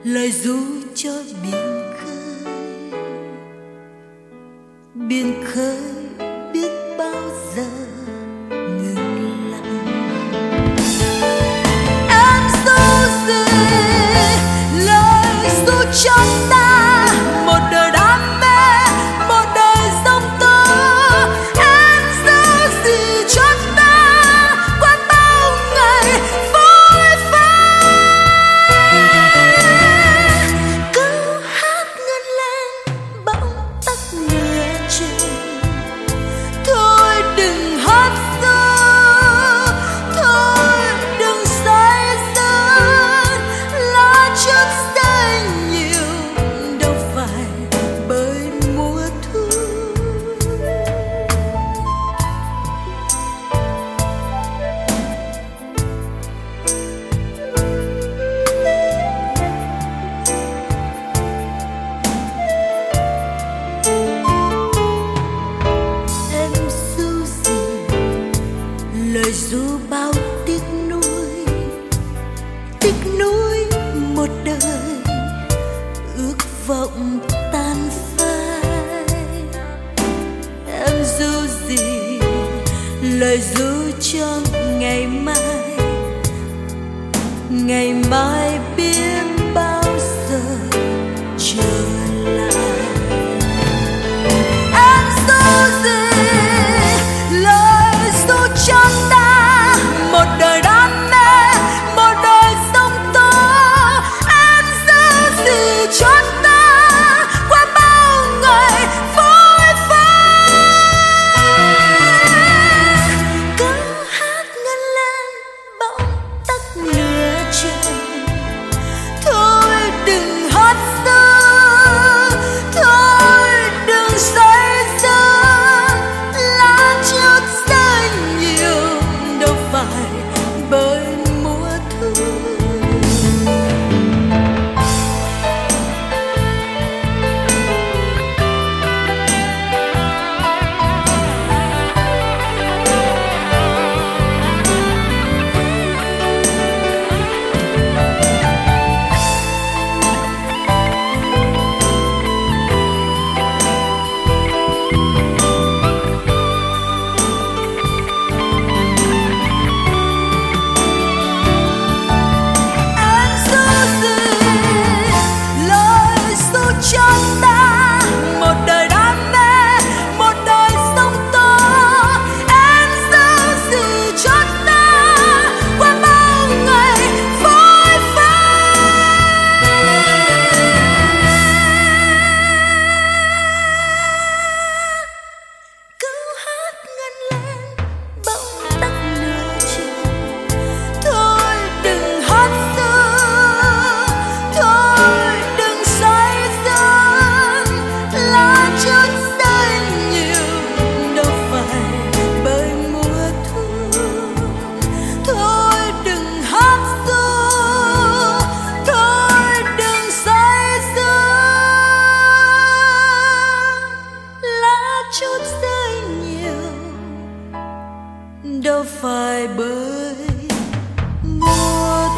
lời ru cho biển khơi biết bao giờ ngừng lặng. Em ru gì lời ru cho ta một đời đam mê, một đời giông tố. Em ru gì cho ta qua bao ngày phôi pha. Câu hát ngân lên bỗng tắt nửa chừng. Thôi đừng hát ru, thôi đừng say sưa. Lá chút rơi nhiều đâu phải bởi mùa thu. Em ru gì lời ru bao tiếc nuối một đời ước vọng tan phai. Em ru gì lời ru cho ngày mai biết bao giờ trở lại. Em ru gì lời ru cho ta một đời đam mê, một đời giông tố. Em ru gì cho ta qua bao ngày phôi pha. Câu hát ngân lên bỗng tắt nửa chừng. Thôi đừng hát ru, thôi đừng say sưa. Lá chút rơi nhiều đâu phải bởi mùa thu. Em ru gì lời ru cho ta một đời đam mê, một đời giông tố. Em ru gì cho ta qua bao ngày phôi pha. Câu hát ngân lên bỗng tắt nửa chừng. Thôi đừng hát ru, thôi đừng say sưa. Lá chút rơi nhiều đâu phải bởi mùa thu. Thôi đừng hát ru, thôi đừng say sưa. Lá chút rơi nhiều đâu phải bởi mùa